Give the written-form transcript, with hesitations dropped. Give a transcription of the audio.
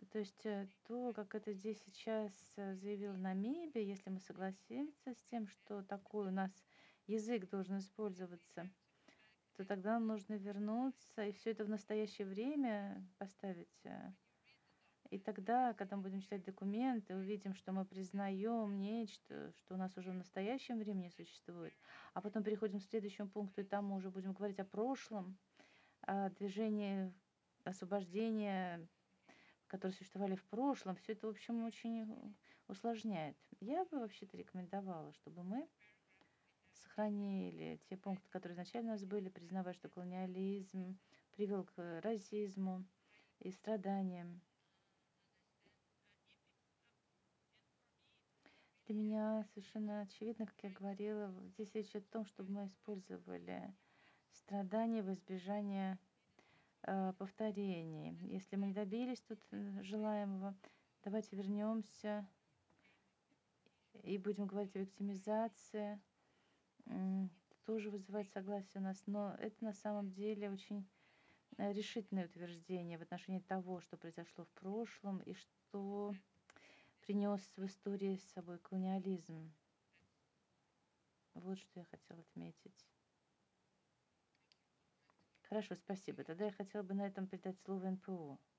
То есть то, как это здесь сейчас заявила Намибия, если мы согласимся с тем, что такой у нас язык должен использоваться, то тогда нам нужно вернуться и все это в настоящее время поставить. И тогда, когда мы будем читать документы, увидим, что мы признаем нечто, что у нас уже в настоящем времени существует, а потом переходим к следующему пункту, и там мы уже будем говорить о прошлом, о движении освобождения, которые существовали в прошлом. Все это, в общем, очень усложняет. Я бы вообще-то рекомендовала, чтобы мы сохранили те пункты, которые изначально у нас были, признавая, что колониализм привел к расизму и страданиям. Для меня совершенно очевидно, как я говорила, здесь речь идет о том, чтобы мы использовали страдания в избежание повторений. Если мы не добились тут желаемого, давайте вернемся и будем говорить о виктимизации. Это тоже вызывает согласие у нас, но это на самом деле очень решительное утверждение в отношении того, что произошло в прошлом и что принес в истории с собой колониализм. Вот что я хотела отметить. Хорошо, спасибо. Тогда я хотела бы на этом передать слово НПО.